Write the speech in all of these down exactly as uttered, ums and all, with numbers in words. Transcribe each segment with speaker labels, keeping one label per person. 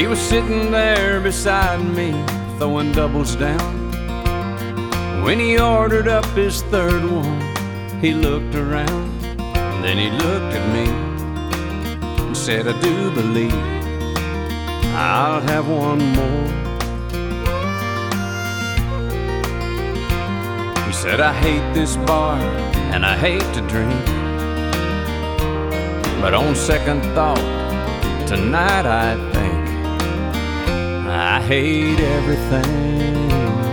Speaker 1: He was sitting there beside me, throwing doubles down. When he ordered up his third one, he looked around. Then he looked at me and said, I do believe I'll have one more. He said, I hate this bar and I hate to drink, but on second thought, tonight I think I hate everything.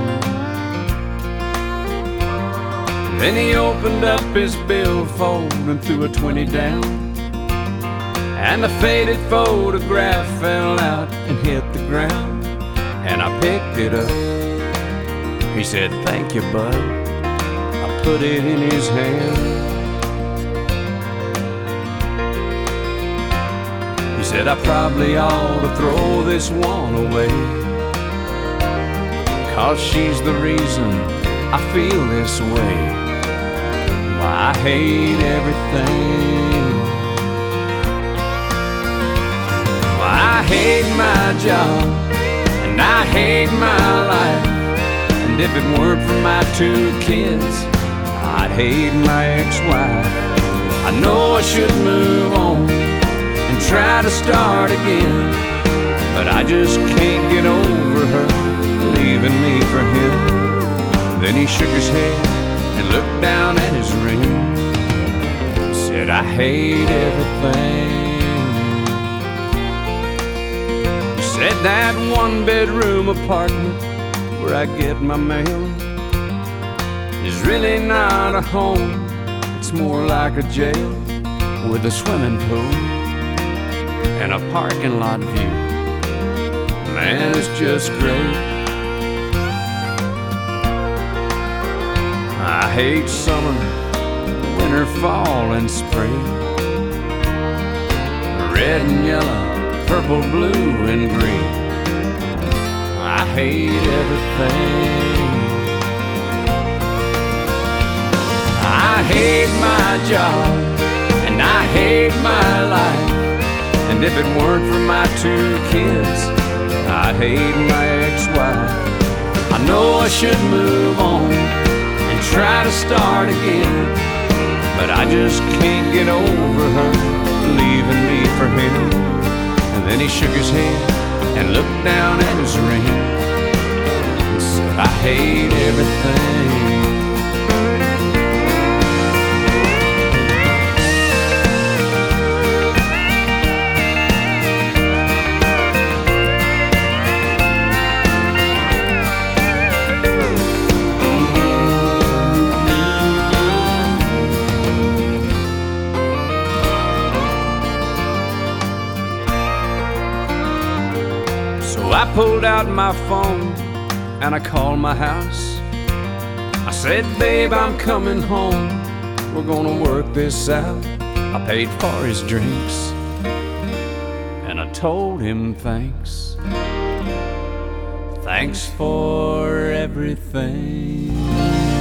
Speaker 1: Then he opened up his billfold and threw a twenty down, and the faded photograph fell out and hit the ground. And I picked it up. He said, thank you, bud. I put it in his hand. He said, I probably ought to throw this one away, 'cause she's the reason I feel this way. Why, I hate everything. Why, I hate my job and I hate my life, and if it weren't for my two kids, I'd hate my ex-wife. I know I should move on and try to start again, but I just can't get over her leaving me for him. Then he shook his head and looked down at his ring, said, I hate everything. He said, that one bedroom apartment where I get my mail is really not a home. It's more like a jail with a swimming pool and a parking lot view. Man, it's just great. I hate summer, winter, fall, and spring, red and yellow, purple, blue, and green. I hate everything. I hate my job and I hate my life, and if it weren't for my two kids, I'd hate my ex-wife. I know I should move on and try to start again, but I just can't get over her leaving me for him. And then he shook his head and looked down at his ring and said, I hate everything. So I pulled out my phone and I called my house. I said, babe, I'm coming home. We're gonna work this out. I paid for his drinks and I told him thanks. Thanks for everything.